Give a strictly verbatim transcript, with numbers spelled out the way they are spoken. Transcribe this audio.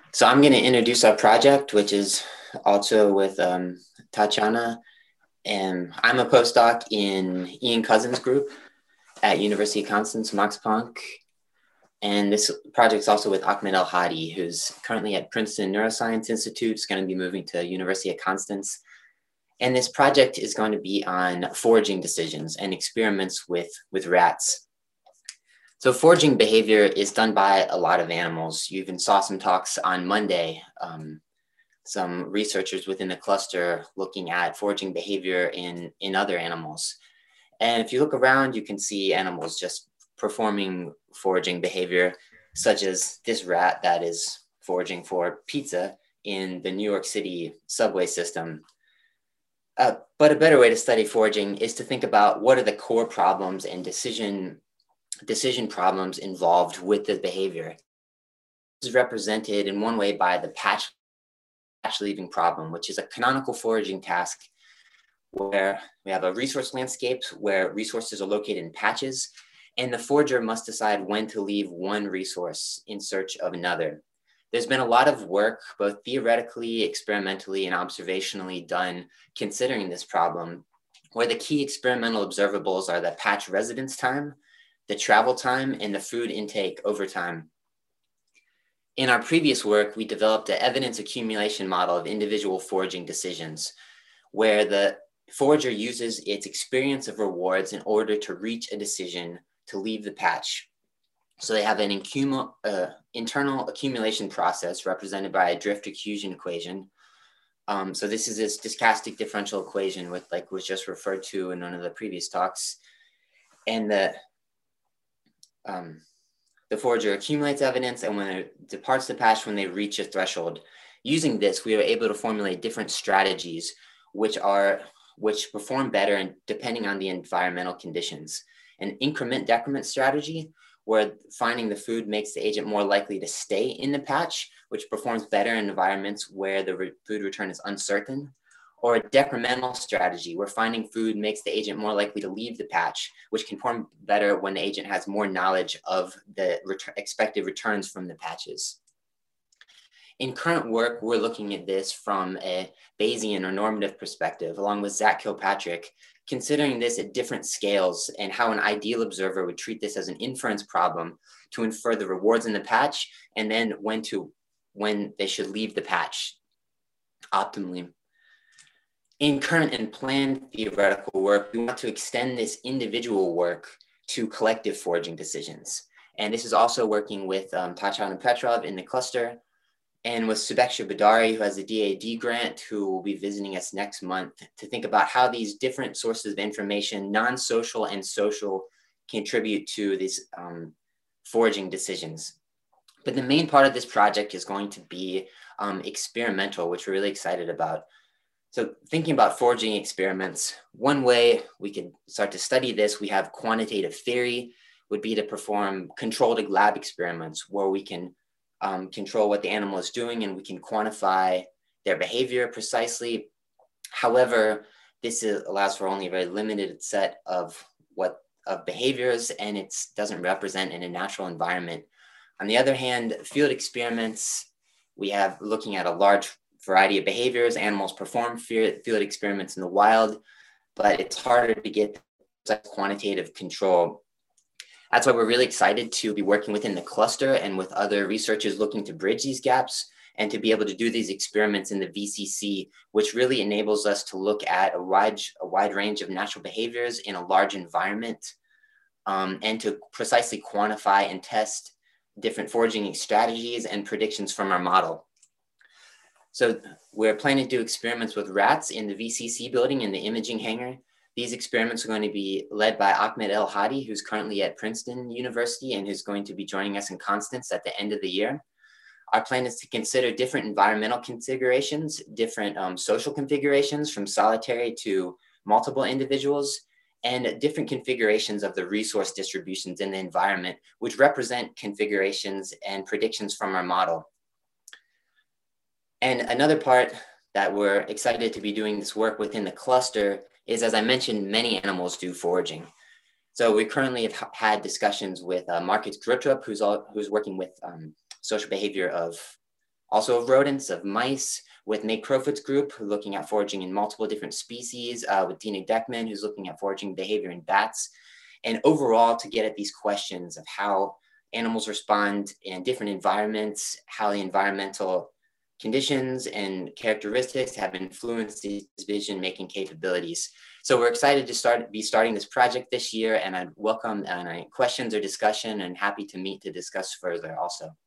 So I'm going to introduce our project, which is also with um, Tatiana, and I'm a postdoc in Ian Cousins' group at University of Constance, Max Planck. And this project is also with Ahmed El-Hadi, who's currently at Princeton Neuroscience Institute. Is going to be moving to University of Constance. And this project is going to be on foraging decisions and experiments with, with rats. So foraging behavior is done by a lot of animals. You even saw some talks on Monday, um, some researchers within the cluster looking at foraging behavior in, in other animals. And if you look around, you can see animals just performing foraging behavior, such as this rat that is foraging for pizza in the New York City subway system. Uh, but a better way to study foraging is to think about what are the core problems and decision decision problems involved with the behavior. This is represented in one way by the patch, patch leaving problem, which is a canonical foraging task where we have a resource landscape where resources are located in patches, and the forager must decide when to leave one resource in search of another. There's been a lot of work, both theoretically, experimentally, and observationally done considering this problem, where the key experimental observables are the patch residence time, the travel time, and the food intake over time. In our previous work, we developed an evidence accumulation model of individual foraging decisions, where the forager uses its experience of rewards in order to reach a decision to leave the patch. So they have an incum- uh, internal accumulation process represented by a drift-diffusion equation. Um, so this is this stochastic differential equation, with like was just referred to in one of the previous talks, and the Um, the forager accumulates evidence, and when it departs the patch when they reach a threshold. Using this, we are able to formulate different strategies which are which perform better and depending on the environmental conditions. An increment decrement strategy, where finding the food makes the agent more likely to stay in the patch, which performs better in environments where the re- food return is uncertain. Or a decremental strategy, where finding food makes the agent more likely to leave the patch, which can perform better when the agent has more knowledge of the ret- expected returns from the patches. In current work, we're looking at this from a Bayesian or normative perspective, along with Zach Kilpatrick, considering this at different scales and how an ideal observer would treat this as an inference problem to infer the rewards in the patch and then when to when they should leave the patch optimally. In current and planned theoretical work, we want to extend this individual work to collective foraging decisions. And this is also working with um, Tatiana Petrov in the cluster, and with Subeksha Badari, who has a D A D grant, who will be visiting us next month to think about how these different sources of information, non-social and social, contribute to these um, foraging decisions. But the main part of this project is going to be um, experimental, which we're really excited about. So thinking about foraging experiments, one way we could start to study this, we have quantitative theory, would be to perform controlled lab experiments where we can um, control what the animal is doing and we can quantify their behavior precisely. However, this is, allows for only a very limited set of what of behaviors, and it doesn't represent in a natural environment. On the other hand, field experiments, we have looking at a large variety of behaviors. Animals perform field experiments in the wild, but it's harder to get quantitative control. That's why we're really excited to be working within the cluster and with other researchers looking to bridge these gaps and to be able to do these experiments in the V C C, which really enables us to look at a wide, a wide range of natural behaviors in a large environment, um, and to precisely quantify and test different foraging strategies and predictions from our model. So we're planning to do experiments with rats in the V C C building in the imaging hangar. These experiments are going to be led by Ahmed El-Hadi, who's currently at Princeton University and who's going to be joining us in Constance at the end of the year. Our plan is to consider different environmental configurations, different um, social configurations from solitary to multiple individuals, and different configurations of the resource distributions in the environment, which represent configurations and predictions from our model. And another part that we're excited to be doing this work within the cluster is, as I mentioned, many animals do foraging. So we currently have had discussions with uh, Marcus Grutrup, who's, all, who's working with um, social behavior of also of rodents, of mice, with Nate Crowfoot's group, looking at foraging in multiple different species, uh, with Dina Deckman, who's looking at foraging behavior in bats, and overall to get at these questions of how animals respond in different environments, how the environmental conditions and characteristics have influenced these decision-making capabilities. So we're excited to start be starting this project this year, and I'd welcome uh, questions or discussion, and happy to meet to discuss further also.